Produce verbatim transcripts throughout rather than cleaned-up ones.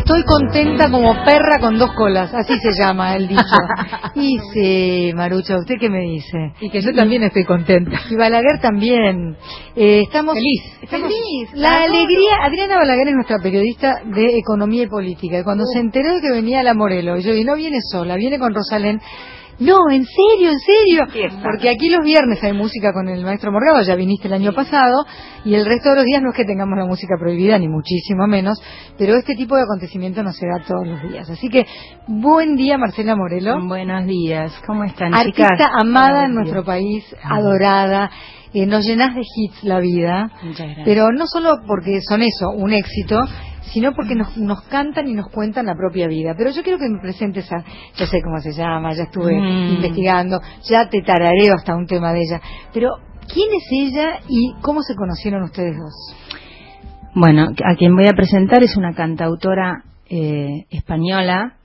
Estoy contenta como perra con dos colas, así se llama el dicho. Y sí, Marucha, ¿usted qué me dice? Y que yo también estoy contenta. Y Balaguer también. Eh, estamos feliz. Estamos, feliz. La alegría. Adriana Balaguer es nuestra periodista de economía y política. Y cuando uh. se enteró de que venía la Morelo, y yo, y no viene sola, viene con Rosalén. No, en serio, en serio, porque aquí los viernes hay música con el maestro Morgado, ya viniste el año pasado, y el resto de los días no es que tengamos la música prohibida, ni muchísimo menos, pero este tipo de acontecimiento no se da todos los días. Así que, buen día, Marcela Morelo. Buenos días, ¿cómo están, Artista chicas? amada en nuestro país, adorada, eh, nos llenás de hits la vida, muchas gracias. Pero no solo porque son eso, un éxito, sino porque nos, nos cantan y nos cuentan la propia vida. Pero yo quiero que me presentes a, yo sé cómo se llama, ya estuve mm. investigando, ya te tarareo hasta un tema de ella, pero ¿quién es ella y cómo se conocieron ustedes dos? Bueno, a quien voy a presentar es una cantautora eh, española.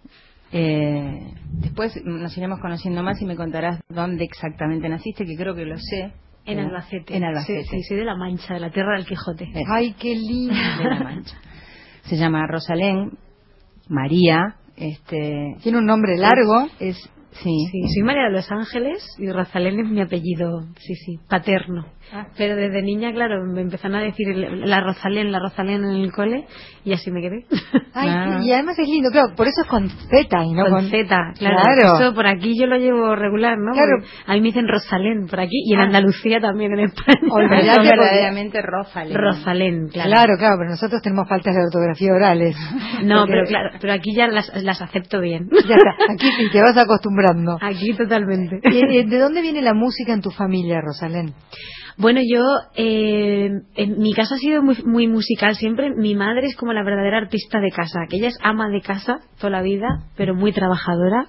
Eh, después nos iremos conociendo más y me contarás dónde exactamente naciste, que creo que lo sé. En Albacete. En Albacete. Sí, sí, soy de La Mancha, de la tierra del Quijote. Eh. Ay, qué lindo. De La Mancha. Se llama Rosalén María. Este, tiene un nombre largo. Es, es sí. sí. Soy María de los Ángeles y Rosalén es mi apellido, sí, sí, paterno. Ah. Pero desde niña, claro, me empezaron a decir la Rosalén, la Rosalén en el cole y así me quedé. Ay, ah. Y además es lindo, claro, por eso es con Z y no con, con Z, claro. claro. Eso por aquí yo lo llevo regular, ¿no? Claro. Porque a mí me dicen Rosalén por aquí y en ah. Andalucía también, en España. Olvídate, verdaderamente Rosalén. Rosalén, claro. Claro, claro, pero nosotros tenemos faltas de ortografía orales. No, porque... pero claro, pero aquí ya las, las acepto bien. Ya está, aquí sí, te vas acostumbrando. Aquí totalmente. ¿Y, ¿De dónde viene la música en tu familia, Rosalén? Bueno, yo, eh, en mi casa ha sido muy, muy musical siempre. Mi madre es como la verdadera artista de casa, que ella es ama de casa toda la vida, pero muy trabajadora.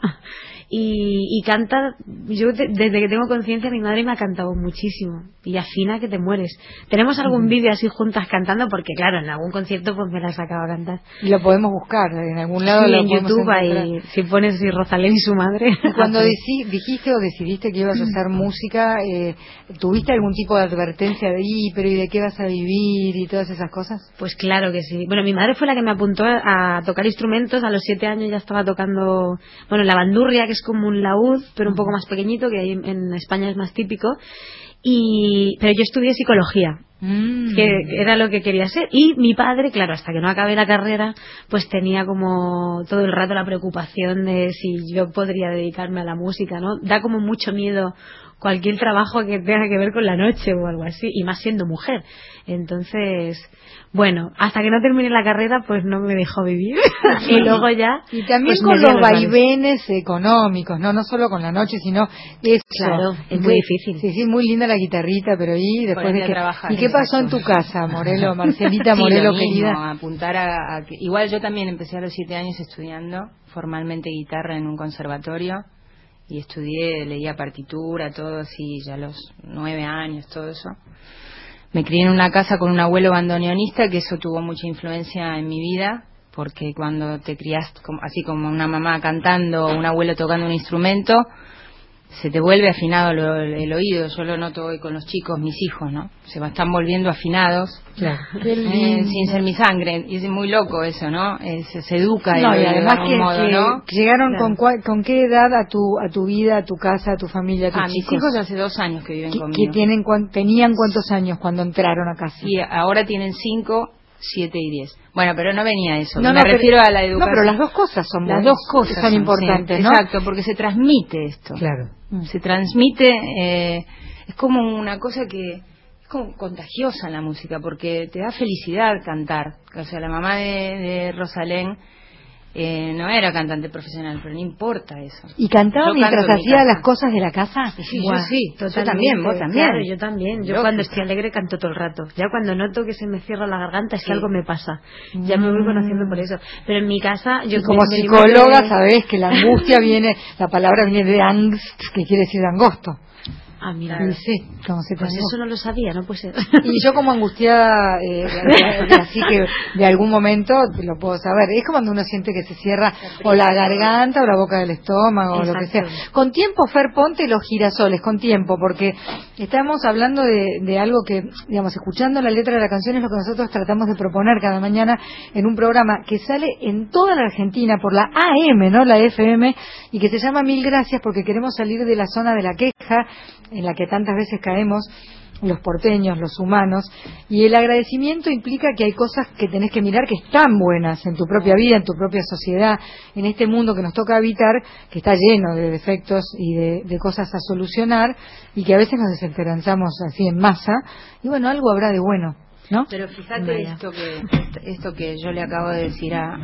Y, y canta, yo te, desde que tengo conciencia mi madre me ha cantado muchísimo y afina que te mueres. Tenemos algún vídeo así juntas cantando porque claro, en algún concierto pues me la sacaba a cantar. Y lo podemos buscar en algún lado. Sí, lo en YouTube ahí, si pones si Rosalén y su madre. Y cuando deci- dijiste o decidiste que ibas a hacer música, eh, ¿tuviste algún tipo de advertencia de y pero y de qué vas a vivir y todas esas cosas? Pues claro que sí. Bueno, mi madre fue la que me apuntó a tocar instrumentos. A los siete años ya estaba tocando, bueno, la bandurria, que es como un laúd, pero un poco más pequeñito, que ahí en España es más típico. Y pero yo estudié psicología, mm. que era lo que quería ser. Y mi padre, claro, hasta que no acabé la carrera, pues tenía como todo el rato la preocupación de si yo podría dedicarme a la música, ¿no? Da como mucho miedo cualquier trabajo que tenga que ver con la noche o algo así, y más siendo mujer. Entonces, bueno, hasta que no terminé la carrera, pues no me dejó vivir. Y luego ya... Y también pues con los vaivenes económicos, no no solo con la noche, sino eso. Claro, es muy difícil. Sí, sí, muy linda la guitarrita, pero y después de que... ¿Y qué pasó en tu casa, Morelo, Marcelita sí, Morelo, lo mismo, querida? Apuntar a, a que... Igual yo también empecé a los siete años estudiando formalmente guitarra en un conservatorio. Y estudié, leía partitura, todo así, ya a los nueve años, todo eso. Me crié en una casa con un abuelo bandoneonista, que eso tuvo mucha influencia en mi vida, porque cuando te crías así como una mamá cantando o un abuelo tocando un instrumento, se te vuelve afinado lo, el oído. Yo lo noto hoy con los chicos, mis hijos, ¿no? Se están volviendo afinados, claro. eh, sin ser mi sangre. Y es muy loco eso, ¿no? Eh, se, se educa no, y, y además de que, modo, que ¿no? llegaron claro. con, cua, con qué edad a tu a tu vida, a tu casa, a tu familia, a tus ah, chicos. Mis hijos hace dos años que viven ¿Qué, conmigo. ¿Que tienen tenían cuántos años cuando entraron a casa? Y ahora tienen cinco, siete y diez. Bueno, pero no venía eso. No, me no, refiero pero, a la educación. No, pero las dos cosas son las buenas, dos cosas son, son importantes, sí, ¿no? Exacto, porque se transmite esto. Claro. Se transmite, eh, es como una cosa que es como contagiosa en la música, porque te da felicidad cantar. O sea, la mamá de, de Rosalén eh, no era cantante profesional, pero no importa eso. ¿Y cantaba yo mientras hacía las cosas de la casa? Sí, yo sí, yo también, vos también. Claro, yo también. Yo Lógico. Cuando estoy alegre canto todo el rato. Ya cuando noto que se me cierra la garganta es que sí. algo me pasa. Ya mm. me voy conociendo por eso. Pero en mi casa... yo y como psicóloga de... sabés que la angustia viene, la palabra viene de angst, que quiere decir de angosto. Ah, mira. Y sí, como se Pues tengo. eso no lo sabía, no puede ser. Y yo como angustiada, eh, así que de algún momento lo puedo saber. Es como cuando uno siente que se cierra o la garganta o la boca del estómago o lo que sea. Con tiempo, Fer, ponte los girasoles, con tiempo, porque estamos hablando de, de algo que, digamos, escuchando la letra de la canción es lo que nosotros tratamos de proponer cada mañana en un programa que sale en toda la Argentina por la A M, no la F M, y que se llama Mil Gracias, porque queremos salir de la zona de la queja en la que tantas veces caemos los porteños, los humanos, y el agradecimiento implica que hay cosas que tenés que mirar que están buenas en tu propia vida, en tu propia sociedad, en este mundo que nos toca habitar, que está lleno de defectos y de, de cosas a solucionar, y que a veces nos desesperanzamos así en masa, y bueno, algo habrá de bueno, ¿no? Pero fíjate esto que esto que yo le acabo de decir a,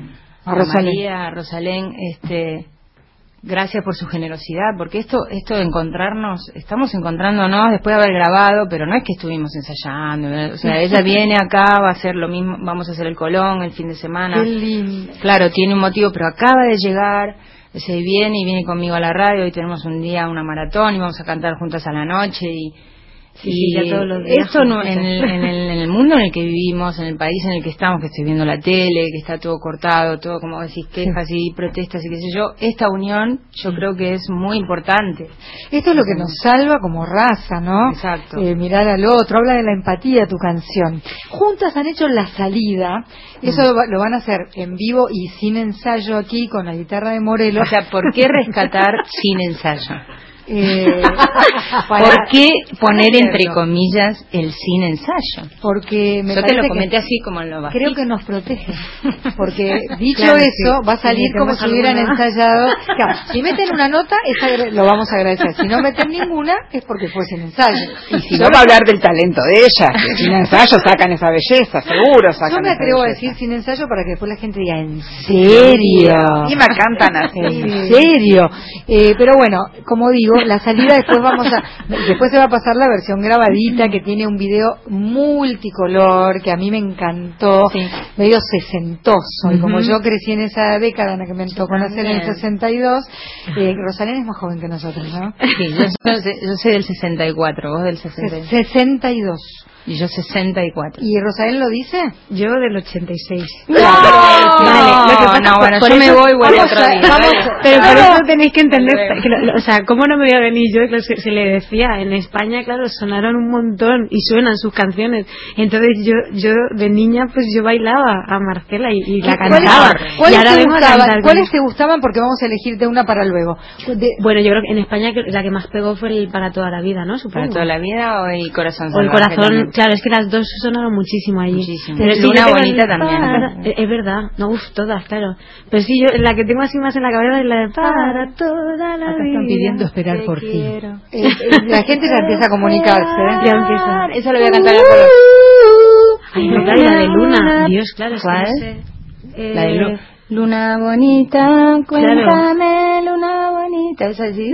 a, a Rosalén. María, a Rosalén, este... Gracias por su generosidad, porque esto esto de encontrarnos, estamos encontrándonos después de haber grabado, pero no es que estuvimos ensayando, ¿verdad? O sea, ella viene acá, va a hacer lo mismo, vamos a hacer el Colón el fin de semana. Qué lindo. Claro, tiene un motivo, pero acaba de llegar, se viene y viene conmigo a la radio y tenemos un día una maratón y vamos a cantar juntas a la noche y Sí, y sí, ya todos los días esto no, juntos. en, el, en, el, en el mundo en el que vivimos, en el país en el que estamos, que estoy viendo la tele, que está todo cortado, todo como decís, quejas y protestas y qué sé yo, esta unión yo creo que es muy importante. Esto es lo que nos salva como raza, ¿no? Exacto. Eh, mirar al otro, habla de la empatía tu canción. Juntas han hecho La Salida, eso mm. lo van a hacer en vivo y sin ensayo aquí con la guitarra de Morelos. O sea, ¿por qué rescatar sin ensayo? Eh, ¿Por qué poner entre comillas el sin ensayo? Porque me yo te lo comenté que así como en lo bajito. creo que nos protege, porque dicho claro, eso sí, va a salir si como si hubieran alguna... ensayado. Claro, si meten una nota es lo vamos a agradecer, si no meten ninguna es porque fue sin ensayo. Y si no va a hablar del talento de ella, que sin ensayo sacan esa belleza, seguro sacan. Yo me esa atrevo a belleza. decir sin ensayo para que después la gente diga ¿en serio? Y me cantan así. ¿En serio? Eh, pero bueno, como digo, La Salida después vamos a, después se va a pasar la versión grabadita que tiene un video multicolor que a mí me encantó, sí. medio sesentoso, uh-huh. y como yo crecí en esa década en la que me tocó nacer en el sesenta y dos, eh, Rosalén es más joven que nosotros, ¿no? Sí, yo soy, yo soy del sesenta y cuatro, vos del sesenta y dos. sesenta y dos. Y yo sesenta y cuatro. ¿Y Rosalén lo dice? Yo del ochenta y seis. ¡No! Vale, lo que pasa, no, bueno, yo me voy, vuelvo otro día. Vamos, pero por eso tenéis que entender, que lo, o sea, ¿cómo no me voy a venir yo? Que se, se le decía, en España, claro, sonaron un montón y suenan sus canciones. Entonces yo yo de niña, pues yo bailaba a Marcela y, y la cantaba. ¿Cuáles, y ahora te vengo gustaban, a cantar ¿cuáles te gustaban? Porque vamos a elegirte una para luego. De, bueno, yo creo que en España la que más pegó fue el Para Toda la Vida, ¿no? Supongo. ¿Para Toda la Vida o el Corazón Salvaje? O el Corazón, también. Claro, es que las dos sonaron muchísimo allí. Muchísimo. Pero Luna sí, Bonita para, también. Para, es, es verdad, no, uff, todas, claro. Pero sí, yo la que tengo así más en la cabeza es la de Para Toda la Acá Vida. Están pidiendo esperar por ti. Eh, eh, la gente ya empieza a comunicarse, ¿eh? Ya empieza. Eso lo voy a cantar en el coro. Ay, no, claro, la de Luna. Dios, claro, es ¿Cuál? que no sé. Eh, La de Luna. Luna bonita, cuéntame, claro. Luna bonita. Esa sí.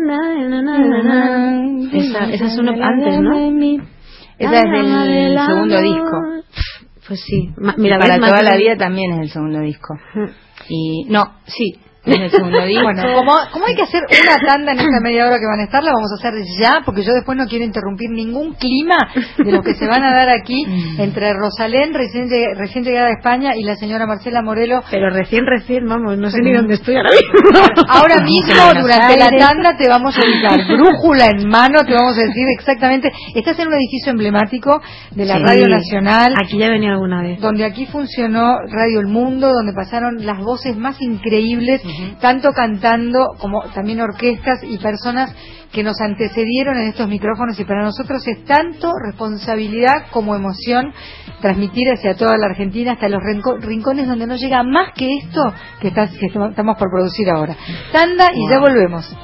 Esa, esa es una antes, ¿no? Esa es del segundo disco. Pues sí. Ma, mira, Para Toda la Vida también es el segundo disco. Y no, sí, es el segundo disco. Bueno, como, como hay que hacer una tanda en esta media hora que van a estar, la vamos a hacer ya, porque yo después no quiero interrumpir ningún clima de lo que se van a dar aquí entre Rosalén, recién, recién llegada a España, y la señora Marcela Morelo. Pero recién, recién, vamos, no sé ni dónde estoy ahora mismo. Ahora mismo, durante la tanda, te vamos a ubicar, brújula en mano, te vamos a decir exactamente. Estás en un edificio emblemático de la sí, Radio Nacional. Aquí ya venía alguna vez. Donde aquí funcionó Radio El Mundo, donde pasaron las voces más increíbles, uh-huh. tanto cantando como también orquestas y personas que nos antecedieron en estos micrófonos, y para nosotros es tanto responsabilidad como emoción transmitir hacia toda la Argentina, hasta los rincones donde no llega más que esto que, está, que estamos por producir ahora. Tanda y wow. ya volvemos.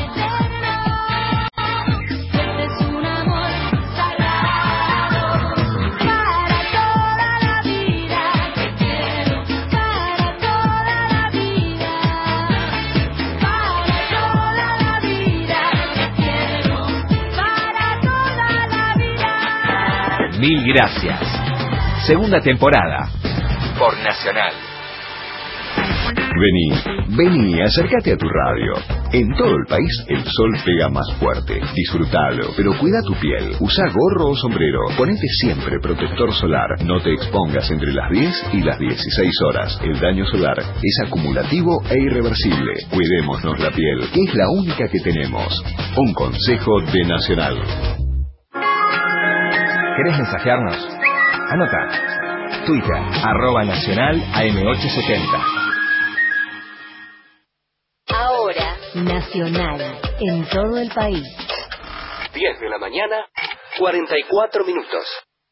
Mil Gracias. Segunda temporada. Por Nacional. Vení, vení, acércate a tu radio. En todo el país el sol pega más fuerte. Disfrutalo, pero cuida tu piel. Usa gorro o sombrero. Ponete siempre protector solar. No te expongas entre las diez y las dieciséis horas. El daño solar es acumulativo e irreversible. Cuidémonos la piel, que es la única que tenemos. Un consejo de Nacional. ¿Querés mensajearnos? Anota. Twitter, arroba nacional A M ochocientos setenta. Ahora, Nacional, en todo el país. diez de la mañana, cuarenta y cuatro minutos.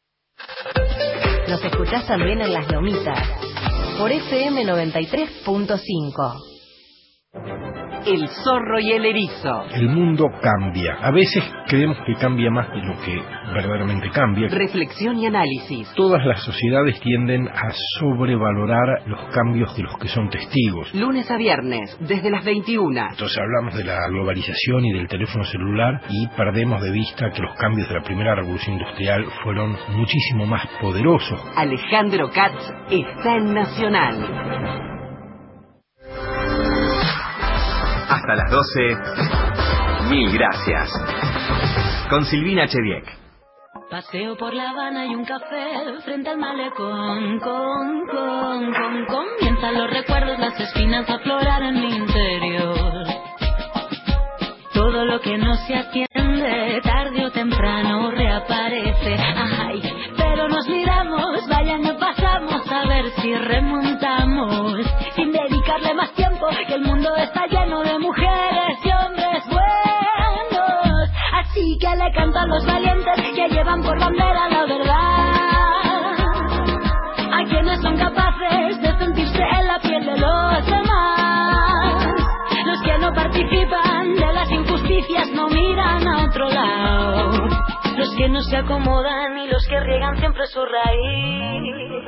Nos escuchás también en Las Lomitas, por F M noventa y tres punto cinco. El zorro y el erizo. El mundo cambia. A veces creemos que cambia más de lo que verdaderamente cambia. Reflexión y análisis. Todas las sociedades tienden a sobrevalorar los cambios de los que son testigos. Lunes a viernes, desde las veintiuna. Entonces hablamos de la globalización y del teléfono celular y perdemos de vista que los cambios de la primera revolución industrial fueron muchísimo más poderosos. Alejandro Katz está en Nacional. Hasta las doce, mil gracias. Con Silvina Chediek. Paseo por La Habana y un café frente al malecón, con, con, con, comienzan los recuerdos, las espinas a aflorar en mi interior. Todo lo que no se atiende, tarde o temprano reaparece. Ay, pero nos miramos, vaya no pasamos, a ver si remontamos, sin dedicarle más tiempo, que el mundo está lleno de mujeres y hombres buenos. Así que le canto a los valientes que llevan por bandera la verdad, a quienes son capaces de sentirse en la piel de los demás. Los que no participan de las injusticias no miran a otro lado, los que no se acomodan y los que riegan siempre su raíz.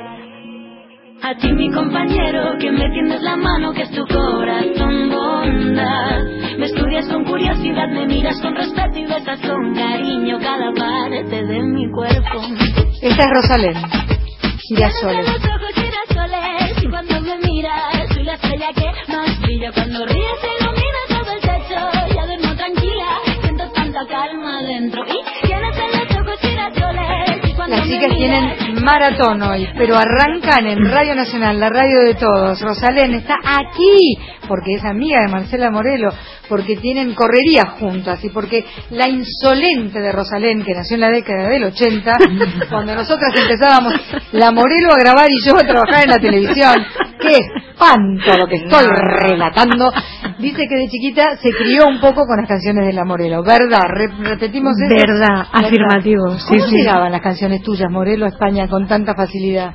A ti mi compañero, que me tiendes la mano, que es tu corazón bondad. Me estudias con curiosidad, me miras con respeto y besas con cariño cada parte de mi cuerpo. Esta es Rosalén, Girasoles. Los ojos girasoles, y cuando me miras soy la estrella que más brilla. Cuando ríes ilumina todo el techo, ya duermo tranquila, siento tanta calma dentro. Y tienes en los ojos girasoles, y cuando Las me chicas miras, tienen maratón hoy, pero arrancan en Radio Nacional, la radio de todos. Rosalén está aquí porque es amiga de Marcela Morelo, porque tienen correría juntas y porque la insolente de Rosalén, que nació en la década del ochenta, cuando nosotras empezábamos, la Morelo a grabar y yo a trabajar en la televisión. ¡Qué espanto lo que estoy relatando! Dice que de chiquita se crió un poco con las canciones de la Morelo. ¿Verdad? Re- repetimos eso. Verdad, afirmativo. Sí, ¿Cómo sí. llegaban las canciones tuyas, Morelo, a España con tanta facilidad?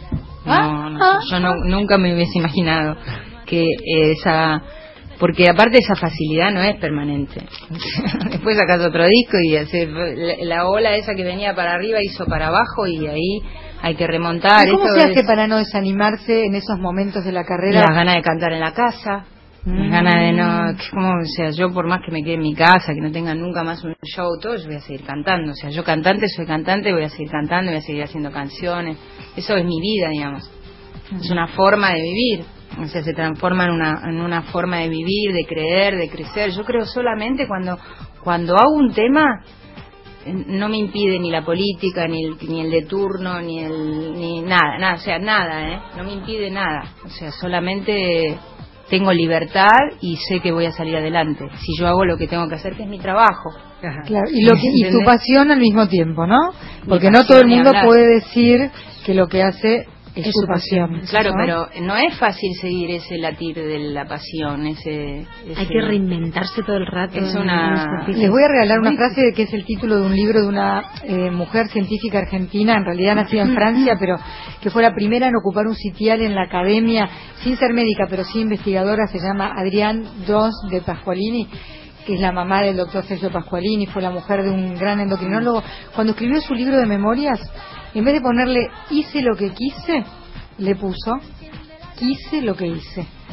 No, no, yo no, nunca me hubiese imaginado que esa, porque aparte esa facilidad no es permanente. Después sacas otro disco y hace, la, la ola esa que venía para arriba hizo para abajo y ahí hay que remontar. ¿Y cómo Esto se hace es para no desanimarse en esos momentos de la carrera? las ganas de cantar en la casa, las ganas de no, que como, o sea, yo por más que me quede en mi casa, que no tenga nunca más un show, todo, yo voy a seguir cantando. O sea, yo cantante soy cantante, voy a seguir cantando, voy a seguir haciendo canciones. Eso es mi vida, digamos. Es una forma de vivir. O sea, se transforma en una, en una forma de vivir, de creer, de crecer. Yo creo solamente cuando, cuando hago un tema, no me impide ni la política, ni el, ni el de turno, ni el, ni nada, nada, o sea, nada, ¿eh? No me impide nada. O sea, solamente tengo libertad y sé que voy a salir adelante. Si yo hago lo que tengo que hacer, que es mi trabajo. Claro, y, lo que, y tu ¿Entendés? pasión al mismo tiempo, ¿no? Porque Mi no todo el pasión, ni mundo hablar. puede decir que lo que hace es, Es su su pasión. pasión. Claro, ¿no? pero no es fácil seguir ese latir de la pasión, ese... ese Hay que reinventarse todo el rato. Es en- una- en los ejercicios. Les voy a regalar una Muy frase de que es el título de un libro de una eh, mujer científica argentina, en realidad nacida en Francia, pero que fue la primera en ocupar un sitial en la academia, sin ser médica, pero sí investigadora. Se llama Adrienne Dos de Pasqualini, que es la mamá del doctor Sergio Pasqualini, fue la mujer de un gran endocrinólogo. Cuando escribió su libro de memorias, en vez de ponerle hice lo que quise, le puso quise lo que hice.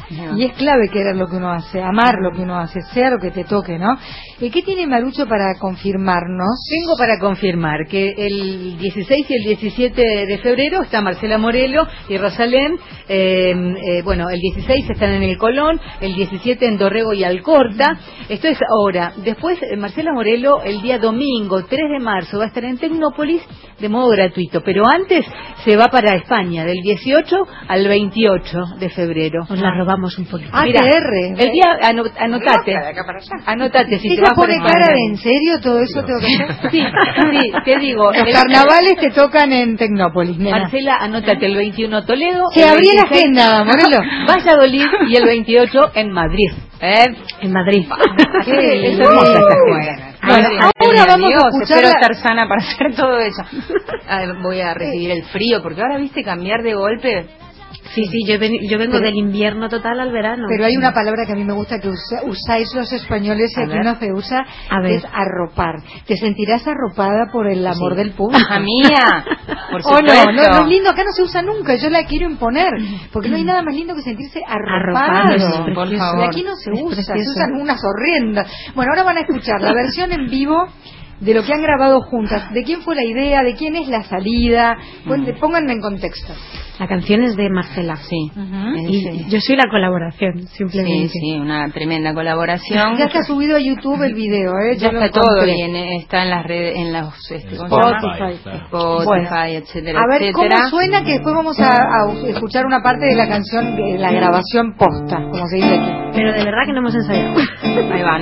No. Y es clave querer lo que uno hace, amar lo que uno hace, sea lo que te toque, ¿no? ¿Y qué tiene Marucho para confirmarnos? Tengo para confirmar que el dieciséis y el diecisiete de febrero está Marcela Morelo y Rosalén. Eh, eh, bueno, el dieciséis están en el Colón, el diecisiete en Dorrego y Alcorta. Esto es ahora. Después, eh, Marcela Morelo, el día domingo, tres de marzo, va a estar en Tecnópolis de modo gratuito. Pero antes se va para España, del dieciocho al veintiocho de febrero. Os la robamos un poquito. A T R. El día, ano- anotate. Anotate si te vas por pone España. cara de ¿en serio todo eso tengo que hacer? Sí, sí, te digo. Los el- carnavales te tocan en Tecnópolis, nena. Marcela, anótate el veintiuno Toledo. Se el abrí la veintiséis agenda, Morelo. Valladolid y el veintiocho en Madrid. ¿Eh? En Madrid. Qué es hermosa esta gente. Bueno, Madre ahora mía, vamos Dios, a escuchar espero la- estar sana para hacer todo eso. A ver, voy a recibir el frío, porque ahora, viste, cambiar de golpe. Sí, sí, yo, ven- yo vengo Pero- del invierno total al verano. Pero hay una palabra que a mí me gusta que usa- usáis los españoles y A aquí ver. no se usa, A que ver. es arropar. ¿Te sentirás arropada por el amor Sí. del público? Hija mía, por Oh, supuesto. no, no, no es lindo, acá no se usa nunca, yo la quiero imponer, porque no hay nada más lindo que sentirse arropado. Arropado, es por precioso. favor. Y aquí no se Es usa, se precioso. usan unas horrendas. Bueno, ahora van a escuchar la versión en vivo de lo que han grabado juntas. ¿De quién fue la idea? ¿De quién es la salida? Cuente- Pónganme en contexto. La canción es de Marcela. Sí. Y Sí. yo soy la colaboración, Sí, simplemente. sí, una tremenda colaboración. Ya está subido a YouTube el video, ¿eh? Ya Yo lo está todo encontré. y en- está en las redes, en los este, ¿cómo se llama? Spotify. Spotify, Bueno, etcétera, a ver etcétera. cómo suena, que después vamos a, a escuchar una parte de la canción, de la grabación posta, como se dice aquí. Pero de verdad que no hemos ensayado. Ahí va,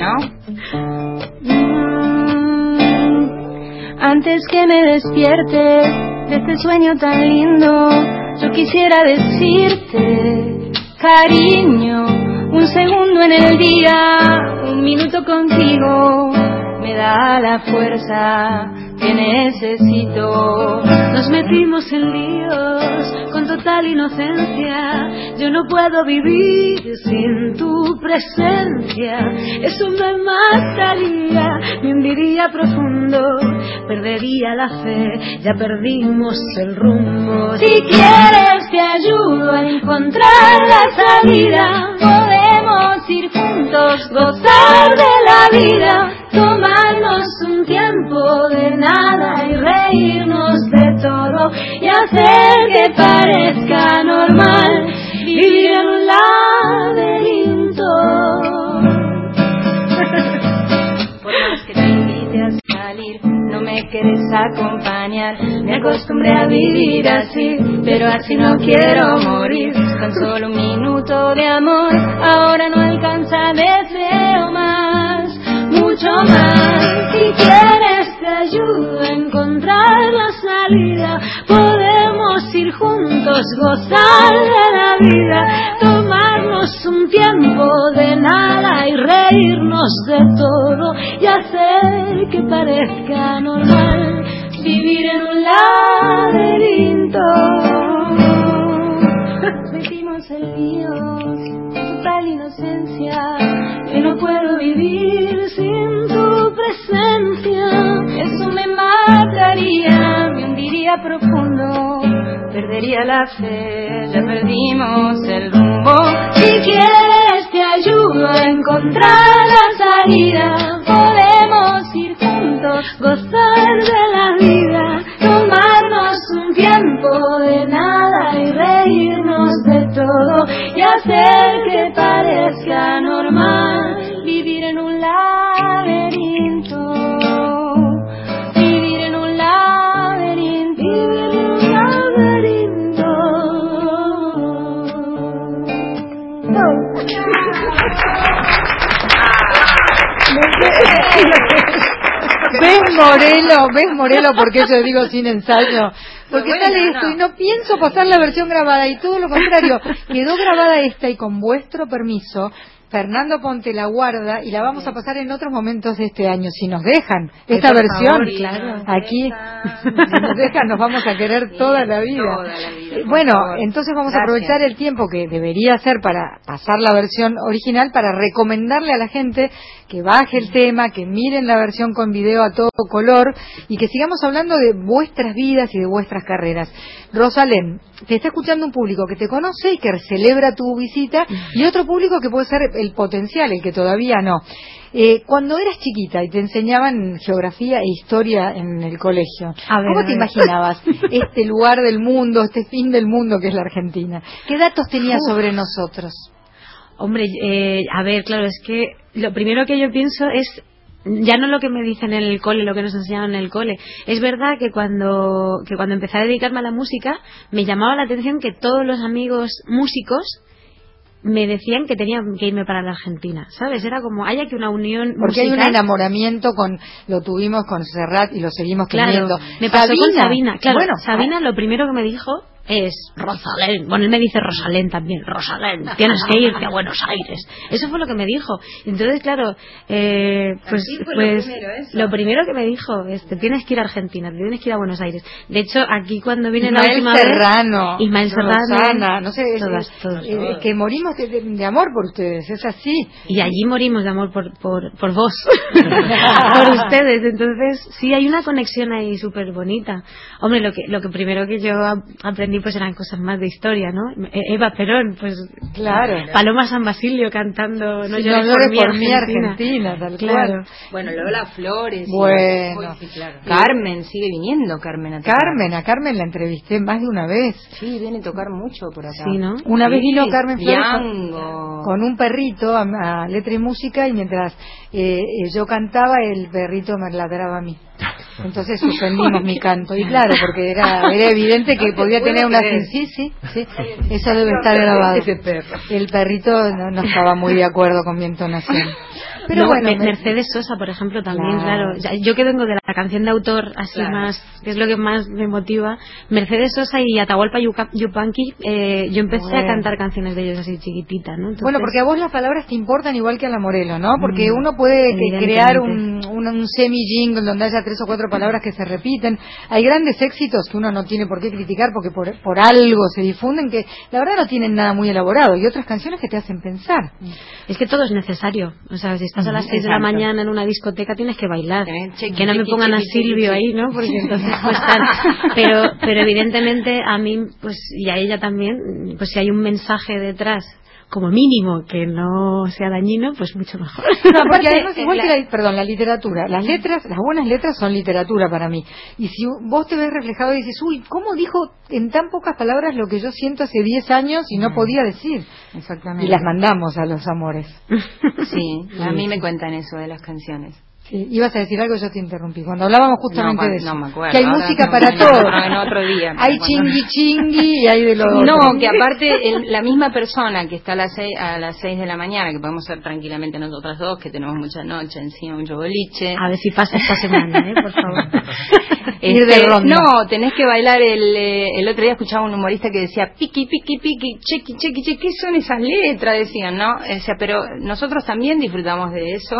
¿no? Antes que me despierte de este sueño tan lindo, yo quisiera decirte, cariño, un segundo en el día, un minuto contigo, me da la fuerza que necesito. Nos metimos en líos con total inocencia. Yo no puedo vivir sin tu presencia. Eso me mataría, me hundiría profundo, perdería la fe, ya perdimos el rumbo. Si quieres te ayudo a encontrar la salida. Podemos ir juntos, gozar de la vida, tomarnos un tiempo de nada y reírnos de todo y hacer que parezca normal vivir en un laberinto. Por más que te invite a salir, no me quieres acompañar. Me acostumbré a vivir así, pero así no quiero morir. Tan solo un minuto de amor, ahora no alcanza, deseo más, mucho más. Si quieres te ayudo a encontrar la salida. Podemos ir juntos, gozar de la vida, tomarnos un tiempo de nada y reírnos de todo y hacer que parezca normal vivir en un laberinto. Metimos el lío, total inocencia, que no puedo vivir sin tu presencia. Eso me mataría, me hundiría profundo, perdería la fe, ya perdimos el rumbo. Si quieres te ayudo a encontrar la salida. Podemos ir juntos, gozar de la vida, tomarnos un tiempo de nada y reírnos de todo y hacer que parezca normal vivir en un laberinto. Vivir en un laberinto. Vivir en un laberinto. ¿Ves, Morelo? ¿Ves, Morelo? Porque yo digo sin ensayo. Porque Pero bueno, sale esto no. y no pienso pasar la versión grabada y todo lo contrario. Quedó grabada esta y con vuestro permiso, Fernando Ponte la guarda y la vamos a pasar en otros momentos de este año, si nos dejan. Esta por versión, favor, claro. aquí, si nos dejan, nos vamos a querer Sí, toda la vida. toda la vida, por Bueno, favor. entonces vamos a Gracias. aprovechar el tiempo que debería ser para pasar la versión original, para recomendarle a la gente que baje el tema, que miren la versión con video a todo color y que sigamos hablando de vuestras vidas y de vuestras carreras. Rosalén, te está escuchando un público que te conoce y que celebra tu visita y otro público que puede ser el potencial, el que todavía no. Eh, cuando eras chiquita y te enseñaban geografía e historia en el colegio, ver, ¿cómo te imaginabas este lugar del mundo, este fin del mundo que es la Argentina? ¿Qué datos tenías Uf. sobre nosotros? Hombre, eh, a ver, claro, es que lo primero que yo pienso es ya no lo que me dicen en el cole, lo que nos enseñaron en el cole. Es verdad que cuando que cuando empecé a dedicarme a la música me llamaba la atención que todos los amigos músicos me decían que tenía que irme para la Argentina, ¿sabes? Era como, hay aquí una unión porque musical. Hay un enamoramiento con, lo tuvimos con Serrat y lo seguimos teniendo. Claro, me pasó Sabina. con Sabina. Claro, bueno, Sabina lo primero que me dijo es Rosalén. Bueno, él me dice Rosalén también. Rosalén, tienes que irte a Buenos Aires. Eso fue lo que me dijo. Entonces, claro, eh, pues, pues lo, primero, lo primero que me dijo es, te tienes que ir a Argentina, te tienes que ir a Buenos Aires. De hecho, aquí cuando vine Ismael la última Serrano, vez, Ismael Serrano, Rosana, no sé, todas, todas, eh, todas. que morimos de, de amor por ustedes, es así. Y allí morimos de amor por, por, por vos, por ustedes. Entonces, sí, hay una conexión ahí súper bonita. Hombre, lo que, lo que primero que yo aprendí pues eran cosas más de historia, ¿no? Eva Perón, pues claro. Paloma San Basilio cantando No sí, llores no por, mi por mi Argentina, Argentina tal claro. cual. Bueno, Lola Flores. Bueno. Y, sí, claro. Carmen, sigue viniendo Carmen a tocar. Carmen, a Carmen la entrevisté más de una vez. Sí, viene a tocar mucho por acá. Sí, ¿no? Una sí, vez vino Carmen Flores con, con un perrito a, a letra y música y mientras eh, yo cantaba el perrito me ladraba a mí. Entonces suspendimos mi canto y claro, porque era, era evidente que podía tener una sí, sí, sí, eso debe estar grabado. El perrito no, no estaba muy de acuerdo con mi entonación. Pero bueno, me... Mercedes Sosa, por ejemplo, también, claro. claro. Yo que vengo de la canción de autor, así claro. más, que es lo que más me motiva. Mercedes Sosa y Atahualpa Yupanqui, eh, yo empecé bueno. a cantar canciones de ellos así chiquitita, ¿no? Entonces... Bueno, porque a vos las palabras te importan igual que a la Morelo, ¿no? Porque mm, uno puede crear un, un, un semi-jingle donde haya tres o cuatro palabras que se repiten. Hay grandes éxitos que uno no tiene por qué criticar porque por, por algo se difunden que la verdad no tienen nada muy elaborado y otras canciones que te hacen pensar. Es que todo es necesario, o sea, si estás a las seis de la mañana en una discoteca tienes que bailar, chequi, que no me pongan chequi, a Silvio chequi, ahí, ¿no? Porque entonces pues tal. pero pero evidentemente a mí pues y a ella también, pues si hay un mensaje detrás como mínimo que no sea dañino, pues mucho mejor. No, porque además igual la... que la, perdón, la literatura, las letras, las buenas letras son literatura para mí. Y si vos te ves reflejado y dices, uy, ¿cómo dijo en tan pocas palabras lo que yo siento hace diez años y no mm. podía decir? Exactamente. Y las mandamos a los amores. Sí, a mí me cuentan eso de las canciones. Sí, ibas a decir algo, yo te interrumpí. Cuando hablábamos justamente no, de eso. No me acuerdo. Que hay música no, para no, todo. No, en otro día. Hay chingui chingui y hay de lo No, otro. que aparte el, la misma persona que está a las, seis, a las seis de la mañana, que podemos ser tranquilamente nosotras dos, que tenemos mucha noche encima, mucho boliche. A ver si pasa esta semana, ¿eh? Por favor. este, Ir de ronda. No, tenés que bailar el... El otro día escuchaba un humorista que decía piqui, piqui, piqui, chequi, chequi, chequi. ¿Qué son esas letras? Decían, ¿no? O sea, pero nosotros también disfrutamos de eso.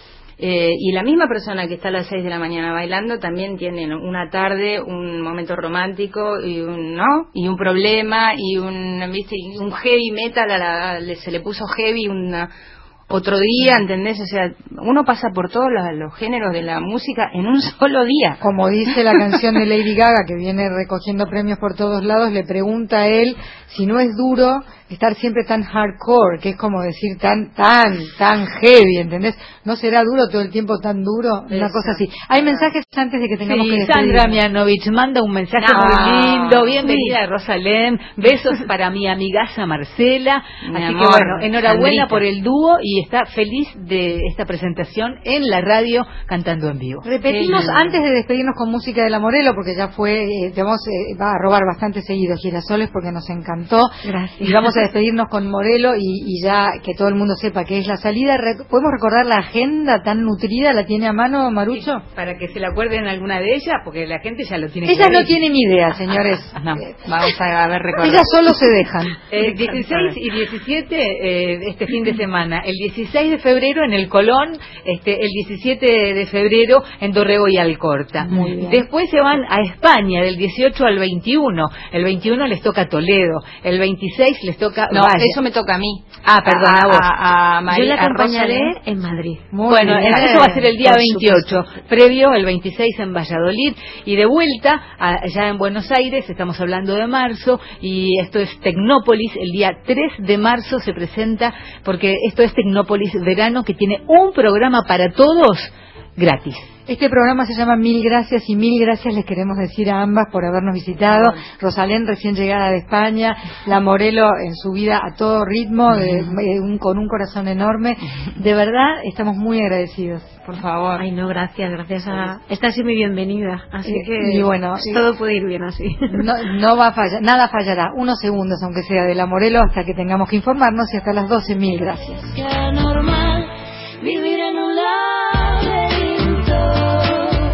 Eh, y la misma persona que está a las seis de la mañana bailando también tiene una tarde, un momento romántico y un no y un problema y un viste y un heavy metal a la, le, se le puso heavy una, otro día, ¿entendés? O sea, uno pasa por todos los, los géneros de la música en un solo día. Como dice la canción de Lady Gaga, que viene recogiendo premios por todos lados, le pregunta a él si no es duro estar siempre tan hardcore, que es como decir tan, tan, tan heavy, ¿entendés? ¿No será duro todo el tiempo tan duro? Eso. Una cosa así. Hay mensajes antes de que tengamos sí, que despedir. Sandra Mianovich manda un mensaje no. muy lindo. Bienvenida, sí. Rosalén. Besos para mi amigaza Marcela. Mi así amor, que bueno, enhorabuena Sandrita. Por el dúo y está feliz de esta presentación en la radio cantando en vivo. Repetimos sí. antes de despedirnos con música de la Morelo, porque ya fue, eh, te vamos eh, va a robar bastante seguido Girasoles porque nos encantó. Gracias. Y vamos a despedirnos con Morelo y, y ya que todo el mundo sepa que es la salida. Re- ¿Podemos recordar la agenda tan nutrida? ¿La tiene a mano Marucho? Sí, para que se la acuerden alguna de ellas, porque la gente ya lo tiene. Ellas no tienen idea, señores. No, vamos a ver recordar. Ellas solo se dejan. Eh, dieciséis y diecisiete eh, este fin de semana. El dieciséis de febrero en el Colón, este, el diecisiete de febrero en Dorrego y Alcorta. Muy bien. Después se van a España del dieciocho al veintiuno. El veintiuno les toca Toledo, el veintiséis les toca No, Valle. eso me toca a mí. Ah, perdón, a, vos. A, a María, Yo la a acompañaré Rosalén. en Madrid. Muy Bueno, bien. eso va a ser el día Por veintiocho, supuesto. previo el veintiséis en Valladolid, y de vuelta allá en Buenos Aires, estamos hablando de marzo, y esto es Tecnópolis, el día tres de marzo se presenta, porque esto es Tecnópolis Verano, que tiene un programa para todos gratis. Este programa se llama Mil Gracias, y mil gracias les queremos decir a ambas por habernos visitado. Rosalén, recién llegada de España, la Morelo en su vida a todo ritmo, de, de un, con un corazón enorme. De verdad, estamos muy agradecidos. Por favor. Ay, no, gracias, gracias a... Esta ha sido mi bienvenida, así Eh, que y bueno, todo puede ir bien así. No, no va a fallar, nada fallará. Unos segundos, aunque sea de la Morelo, hasta que tengamos que informarnos, y hasta las doce. Mil gracias. Que normal vivir